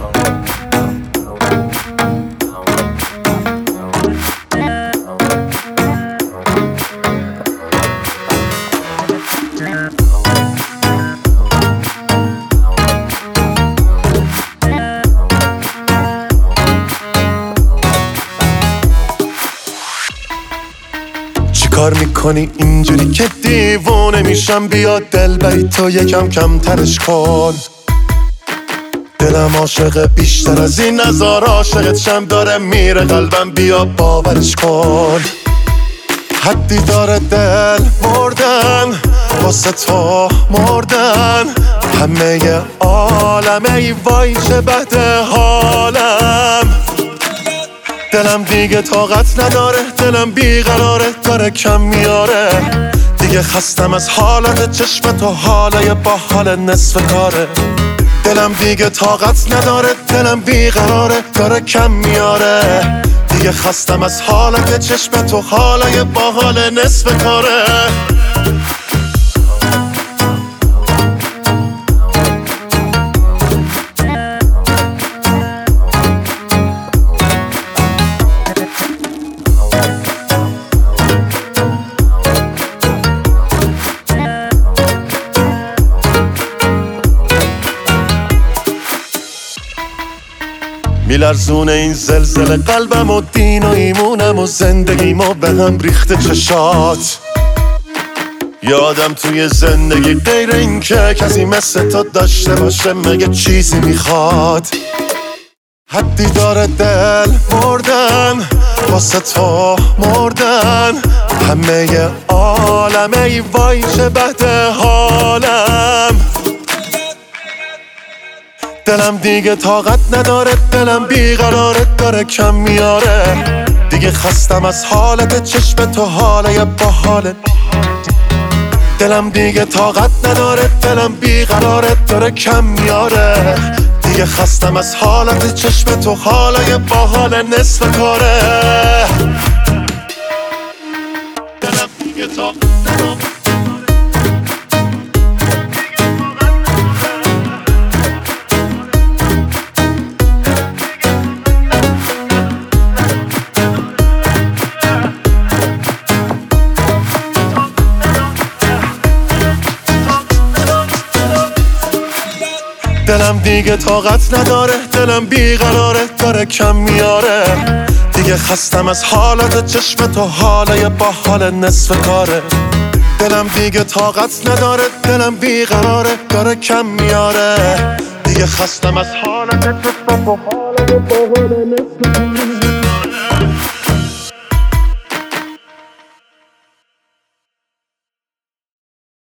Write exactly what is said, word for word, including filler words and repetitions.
کار میکنی اینجوری که دیوونه میشم، بیا دلبری تو یکم کمترش کن. دلم عاشق بیشتر از این نزار عاشقت شم، داره میره قلبم بیا باورش کن. حدی داره دل مردن واسه تو مردن، همه عالمه ای وای چه بده حالم. دلم دیگه طاقت نداره، دلم بیقراره داره کم میاره. دیگه خستم از حالت چشم تو، حالای با حال نصف کاره. دلم دیگه طاقت نداره، دلم بیقراره داره کم میاره. دیگه خستم از حالت چشم تو، حالای با حال نصف کاره. میلرزونه این زلزله قلبم و دین و ایمونم و زندگیم و به هم ریخته چشات. یادم توی زندگی غیر این که کسی مثل تو داشته باشه مگه چیزی میخواد. حدی داره دل مردن واسه تو مردن، همه عالمه ای وای چه بده حالم. دلم دیگه طاقت نداره، دلم بیقراره داره کم میاره. دیگه خستم از حالت چشم تو، حالای با حال. دلم دیگه طاقت نداره، دلم بیقراره داره کم میاره. دیگه خستم از حالت چشم تو، حالای با حال نصف کاره. دلم دیگه طاقت نداره. دلم دیگه طاقت نداره، دلم بیقراره داره کم میاره. دیگه خستم از حالت چشم تو، حالای با حال نصف کاره. دلم دیگه طاقت نداره، دلم بیقراره داره کم میاره. دیگه خستم از حالت چشم تو، حالای با حال نصف کاره.